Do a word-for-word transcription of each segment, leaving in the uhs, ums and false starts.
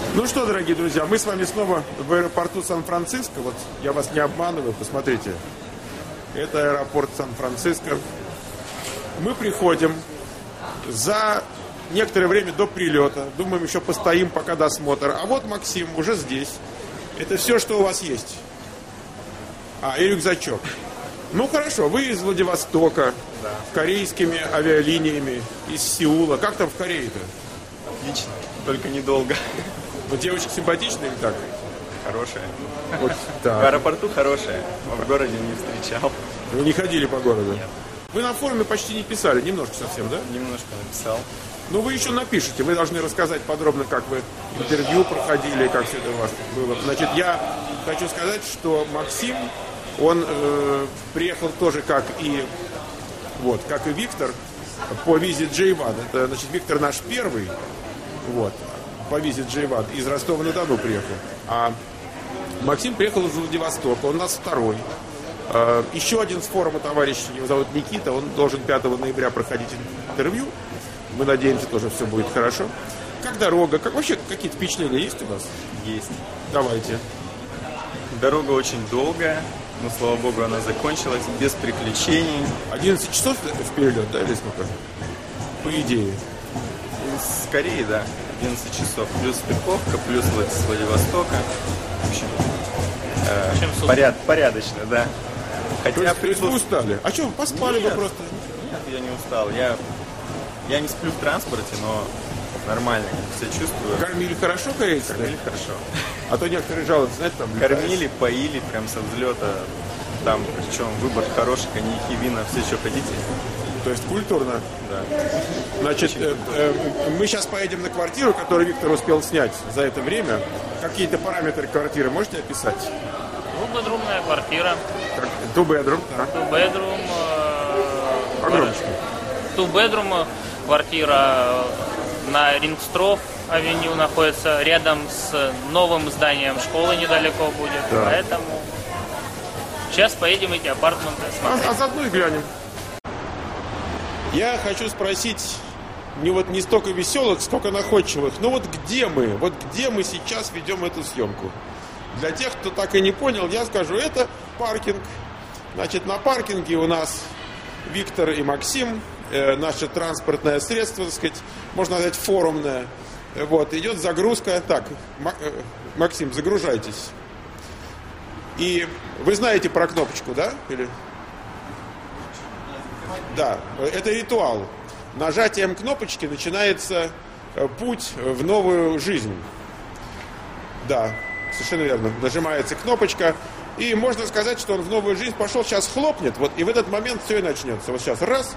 Ну что, дорогие друзья, мы с вами снова в аэропорту Сан-Франциско. Вот я вас не обманываю, посмотрите. Это аэропорт Сан-Франциско. Мы приходим за некоторое время до прилета. Думаем, еще постоим, пока досмотр. А вот Максим уже здесь. Это все, что у вас есть. А, и рюкзачок. Ну хорошо, вы из Владивостока, да. Корейскими авиалиниями, из Сеула. Как там в Корее-то? Отлично, только недолго. Но девочки симпатичные так? Хорошая. Вот, в аэропорту хорошая, а в городе не встречал. Вы не ходили по городу? Нет. Вы на форуме почти не писали, немножко совсем, да? Немножко написал. Ну вы еще напишите, вы должны рассказать подробно, как вы интервью проходили, как все это у вас было. Значит, я хочу сказать, что Максим, он э, приехал тоже, как и, вот, как и Виктор, по визе джей один. Это, значит, Виктор наш первый, вот, по визе джей один, из Ростова-на-Дону приехал. А Максим приехал из Владивостока, он у нас второй. Э, еще один с форума товарищ, его зовут Никита, он должен пятого ноября проходить интервью. Мы надеемся, тоже все будет хорошо. Как дорога? Как вообще какие-то впечатления есть у вас? Есть. Давайте. Дорога очень долгая, но, слава богу, она закончилась без приключений. одиннадцать часов в перелет, да, или сколько? По идее. С Кореи, да, одиннадцать часов. Плюс стыковка, плюс с Владивостока. В общем, э, поряд, порядочно, да. Хотя то есть, прислуш... вы устали? А что, вы поспали нет, бы просто? Нет, я не устал. Я... Я не сплю в транспорте, но нормально себя чувствую. Кормили хорошо корейцы? Кормили хорошо. А то некоторые жалуются, знаете, там... Кормили, поили прям со взлета. Там, причем выбор хороший, коньяки, вина, все, что хотите. То есть культурно? Да. Значит, э, э, мы сейчас поедем на квартиру, которую Виктор успел снять за это время. Какие-то параметры квартиры можете описать? Двухбедрумная квартира. Two-bedroom, да. Two-bedroom. Э, Погромче. Two-bedroom. Квартира на Рингстров авеню находится, рядом с новым зданием школы недалеко будет. Да. Поэтому сейчас поедем эти апартаменты смотреть. А, а заодно и глянем. Я хочу спросить не, вот, не столько веселых, сколько находчивых. Ну вот где мы? Вот где мы сейчас ведем эту съемку? Для тех, кто так и не понял, я скажу, это паркинг. Значит, на паркинге у нас Виктор и Максим. Наше транспортное средство, так сказать, можно сказать, форумное. Вот, идет загрузка. Так, Максим, загружайтесь. И вы знаете про кнопочку, да? Или... Да, это ритуал. Нажатием кнопочки начинается путь в новую жизнь. Да, совершенно верно. Нажимается кнопочка, и можно сказать, что он в новую жизнь пошел, сейчас хлопнет, вот, и в этот момент все и начнется. Вот сейчас раз.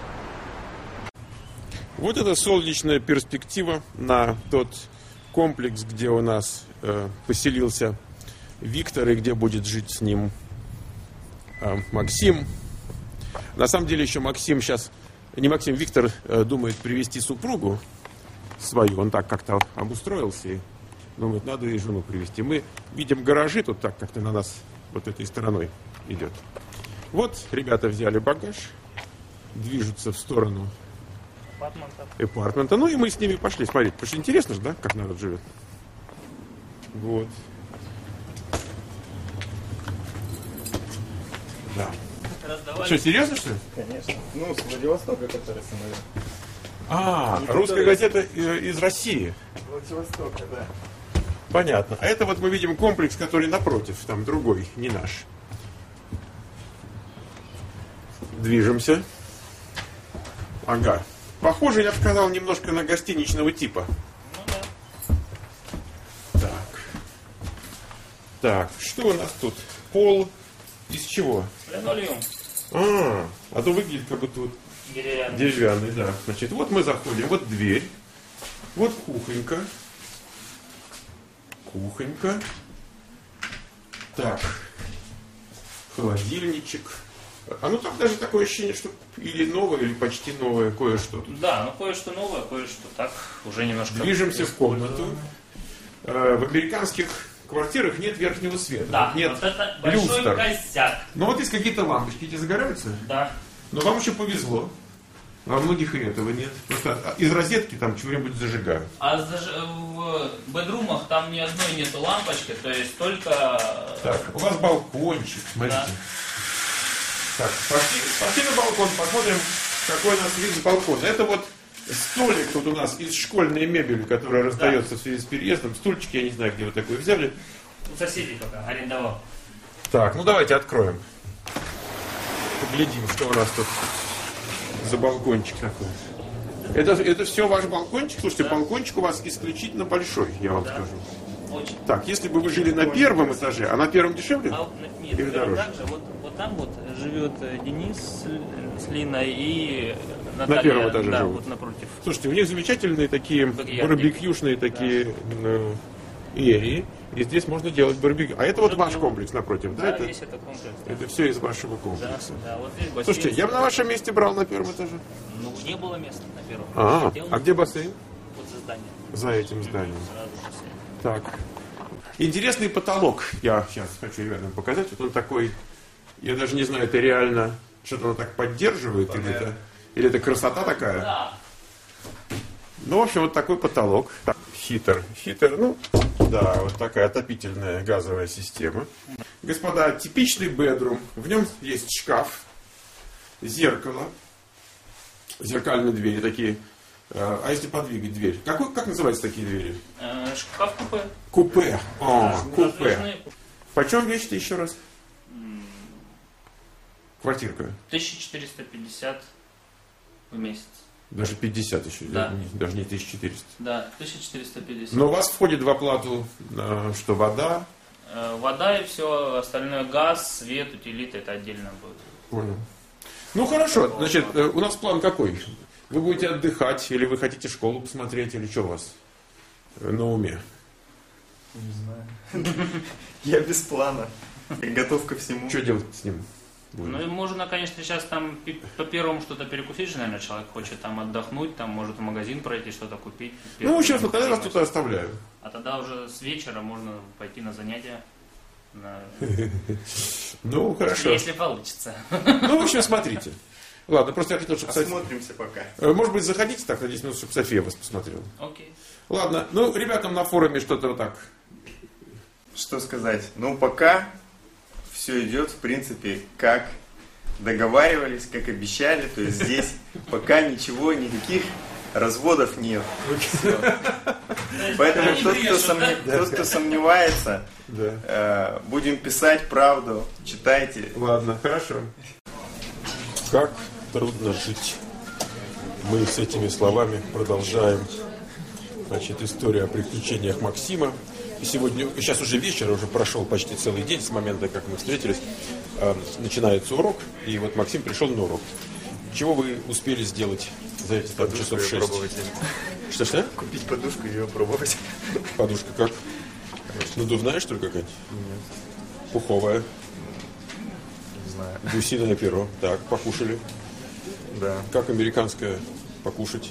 Вот это солнечная перспектива на тот комплекс, где у нас э, поселился Виктор и где будет жить с ним э, Максим. На самом деле еще Максим сейчас, не Максим, Виктор э, думает привезти супругу свою. Он так как-то обустроился и думает, надо и жену привезти. Мы видим гаражи, тут так как-то на нас вот этой стороной идет. Вот ребята взяли багаж, движутся в сторону апартмента. Ну и мы с ними пошли смотреть. Потому что интересно же, да, как народ живет. Вот. Да. Раздавали. Что, серьезно, что ли? Конечно. Ну, с Владивостока, который самолет. А, не русская газета из России. Владивостока, да. Понятно. А это вот мы видим комплекс, который напротив, там другой, не наш. Движемся. Ага. Похоже, я бы сказал, немножко на гостиничного типа. Ну да. Так. Так, что у нас тут? Пол из чего? Линолеум. А, а то выглядит как будто вот деревянный. Деревянный, да. Значит, вот мы заходим, вот дверь, вот кухонька. Кухонька. Так. Холодильничек. А ну там даже такое ощущение, что или новое, или почти новое кое-что тут. Да, ну кое-что новое, кое-что так, уже немножко... Движемся в комнату. Э, в американских квартирах нет верхнего света. Да, нет вот это большой люстр. косяк. Но вот есть какие-то лампочки, эти загораются? Да. Но вам еще повезло. Во многих и этого нет. Просто из розетки там чего-нибудь зажигают. А заж... в бедрумах там ни одной нету лампочки, то есть только... Так, у вас балкончик, смотрите. Да. Так, пошли, пошли на балкон, посмотрим, какой у нас вид с балкона. Это вот столик тут у нас из школьной мебели, которая раздается да. в связи с переездом. Стульчик, я не знаю, где вы такой взяли. У соседей пока арендовал. Так, ну давайте откроем. Поглядим, что у нас тут за балкончик такой. Это, это все ваш балкончик? Слушайте, да. балкончик у вас исключительно большой, я вам да. скажу. Очень. Так, если бы вы жили на первом этаже, а на первом дешевле? А, нет, или дороже? Также, вот, вот там вот живет Денис с Линой и Наталья. На первом этаже да, живут? Вот напротив. Слушайте, у них замечательные такие барбекюшные такие да. ну, эрии. И здесь можно делать барбекю. А это вот ваш комплекс напротив, да? Да, это, весь это комплекс. Да. Это все из вашего комплекса. Да, да, вот здесь бассейн. Слушайте, я бы на вашем месте брал на первом этаже. Ну, не было места на первом. А, а где бассейн? Вот за зданием. За этим зданием. Сразу бассейн. Так. Интересный потолок. Я сейчас хочу ребятам показать. Вот он такой, я даже не знаю, это реально что-то он так поддерживает, или это, или это красота такая? Да. Ну, в общем, вот такой потолок. Так, хитер. Хитер, ну, да, вот такая отопительная газовая система. Господа, типичный бедрум. В нем есть шкаф, зеркало, зеркальные двери такие. А если подвигать дверь? Какой, как называются такие двери? Э, шкаф купе. Купе. О, Да, купе. Почем вещи-то еще раз? Квартирка. тысяча четыреста пятьдесят в месяц. Даже пятьдесят еще, да. не, даже не тысяча четыреста. Да, тысяча четыреста пятьдесят. Но у вас входит в оплату, что вода? Вода и все, остальное газ, свет, утилиты, это отдельно будет. Понял. Ну хорошо, значит, у нас план какой? Вы будете отдыхать, или вы хотите школу посмотреть, или что у вас на уме? Не знаю. Я без плана. Я готов ко всему. Что делать с ним? Будем. Ну, можно, конечно, сейчас там по первому что-то перекусить же, наверное, человек хочет там отдохнуть, там может в магазин пройти, что-то купить. Ну, в общем, тогда я вас тут оставляю. А тогда уже с вечера можно пойти на занятия. На... Ну, хорошо. Если получится. Ну, в общем, смотрите. Ладно, просто я хотел, чтобы... Осмотримся пока. Может быть, заходите так на десять минут, чтобы София вас посмотрела. Окей. Ладно, ну, ребятам на форуме что-то вот так. Что сказать? Ну, пока все идет, в принципе, как договаривались, как обещали. То есть здесь пока ничего, никаких разводов нет. Поэтому тот, кто, сомнев... тот, кто сомневается, да. э, будем писать правду, читайте. Ладно, хорошо. Как трудно жить. Мы с этими словами продолжаем, значит, историю о приключениях Максима. И сегодня, сейчас уже вечер, уже прошел почти целый день с момента, как мы встретились. Э, начинается урок, и вот Максим пришел на урок. Чего вы успели сделать за эти там, часов шесть? Что-что? Купить подушку и ее пробовать. Подушка как? Надувная, что ли, какая-нибудь? Нет. Пуховая? Не знаю. Гусиное перо. Так, покушали. Да. Как американское покушать?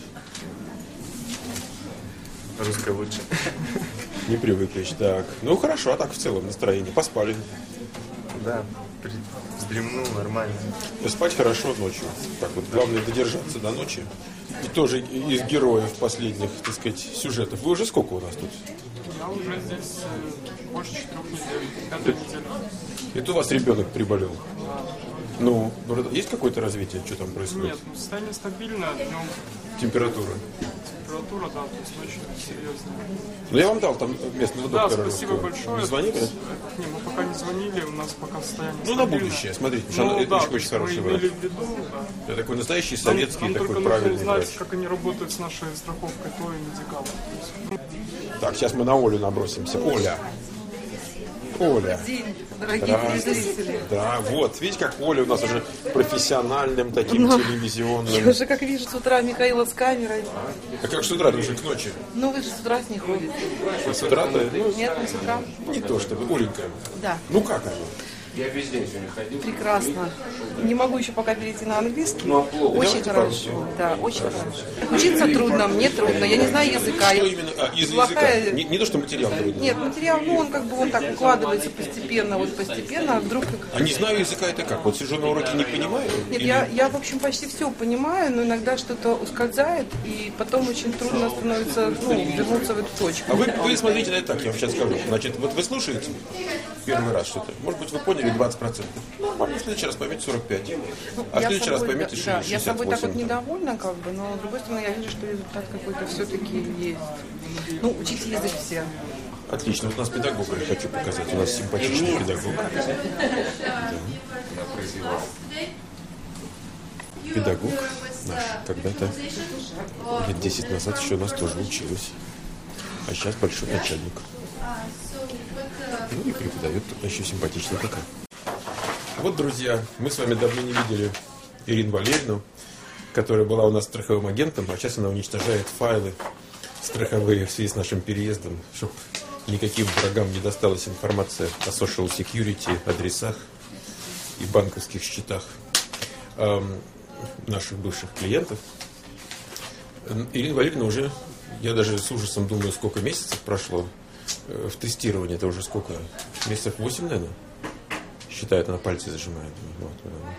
Русское лучше. Не привыкли. Так. Ну хорошо, а так в целом настроение. Поспали. Да. Вздремнул нормально. Спать хорошо ночью. Так вот, главное додержаться до ночи. И тоже из героев последних, так сказать, сюжетов. Вы уже сколько у нас тут? Я уже здесь э, больше четырех недель. Пятая неделя. Это у вас ребенок приболел? Да. Ну, есть какое-то развитие, что там происходит? Нет, ну, состояние стабильное, днем температура. Температура, да, то есть очень серьезная. Ну я вам дал там местного да, доктора. Да, спасибо большое. Не звонили? Не, мы пока не звонили, у нас пока состояние Ну стабильное. на будущее, смотрите, ну, потому что да, это очень хороший мы врач. имели в виду, да. Это такой настоящий Нам, советский, нам такой только правильный нужно узнать, врач. как они работают с нашей страховкой, то и медикал. Так, сейчас мы на Олю набросимся. Оля. Оля. День, дорогие телезрители. Да, вот, видите, как Оля у нас уже профессиональным таким Но телевизионным. Я уже как вижу с утра Михаила с камерой. А как с утра, уже к ночи? Ну вы же с утра с ней ходите. С утра-то? Нет, не с утра. Не то чтобы, Оленька. Да. Ну как она? Я весь день сегодня ходил. Прекрасно. Не могу еще пока перейти на английский. Ну, плохо. Очень Давайте хорошо. Да, очень хорошо. Учиться трудно, мне трудно. Я не знаю языка. Что Я именно? А, из плохая- языка. Не, не то, что материал трудный. Нет, материал, ну он как бы он так укладывается постепенно, вот постепенно, а вдруг... А не знаю языка это как? Вот сижу на уроке, не понимаю? Нет, Или- я, я, в общем, почти все понимаю, но иногда что-то ускользает, и потом очень трудно становится, ну, вернуться в эту точку. А вы, вы смотрите на это так, я вам сейчас скажу. Значит, вот вы слушаете первый раз что-то. Может быть, вы поняли двадцать процентов. Нормально, в следующий раз поймете сорок пять. Ну, А в я следующий раз собой, поймете да, шестьдесят восемь. я собой так вот недовольна, как бы, но с другой стороны, я вижу, что результат какой-то все-таки есть. Ну, учить язык все. Отлично. Вот у нас педагога я хочу показать. У нас симпатичный педагог. Да. Педагог наш когда-то лет десять назад еще у нас тоже училась. А сейчас большой начальник. Ну и преподает еще симпатичный такая. Вот, друзья, мы с вами давно не видели Ирину Валерьевну, которая была у нас страховым агентом, а сейчас она уничтожает файлы страховые в связи с нашим переездом, чтобы никаким врагам не досталась информация о social security, адресах и банковских счетах эм, наших бывших клиентов. Ирина Валерьевна уже, я даже с ужасом думаю, сколько месяцев прошло э, в тестировании, это уже сколько? Месяцев восемь, наверное? Считает, она пальцы зажимает. Вот,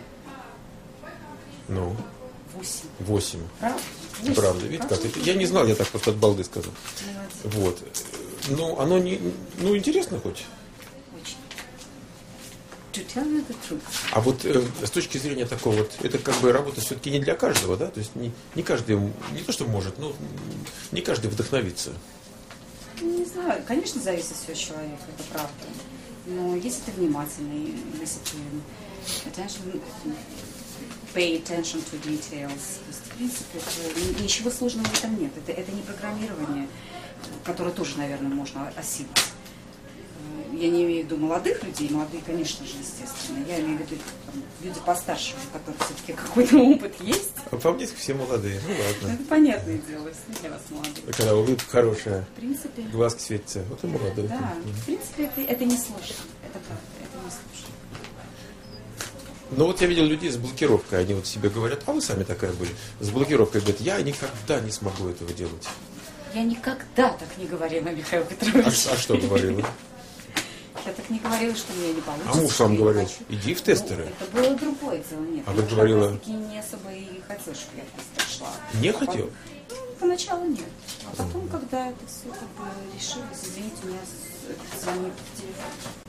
ну, Восемь. восемь. Правда? Правда, видите, как это? Я не знал, я так просто от балды сказал. Вот. Ну, оно не. Ну, интересно хоть. Очень. To tell you the truth. А вот э, с точки зрения такого вот, это как бы работа все-таки не для каждого, да? То есть не, не каждый, не то что может, но не каждый вдохновится. Не знаю, конечно, зависит все от человека, это правда. Но если ты внимательный, если ты attention, pay attention to details, то есть, в принципе, это, ничего сложного в этом нет. Это, это не программирование, которое тоже, наверное, можно осилить. Я не имею в виду молодых людей, молодые, конечно же, естественно. Я имею в виду там, люди постарше, у которых все-таки какой-то опыт есть. А по мне все молодые, ну ладно. Это понятное дело, если для вас молодые. Когда улыбка хорошая, В принципе, глазки светятся, вот и молодые. да, в принципе, это, это не сложно. Это правда, это не сложно. Ну вот я видел людей с блокировкой, они вот себе говорят, а вы сами такая были, с блокировкой, говорят, я никогда не смогу этого делать. Я никогда так не говорила, Михаил А, Петрович. а что говорила? Я так не говорила, что мне не получится. А муж что вам я не говорил, хочу. иди в тестеры. Ну, это было другое дело, нет. А вы муж говорила- как раз таки не особо и хотел, чтобы я в тестер шла. Не А хотел? по- Ну, поначалу нет. А потом, когда это все как бы решилось, извините, у меня с- звонит в телефон.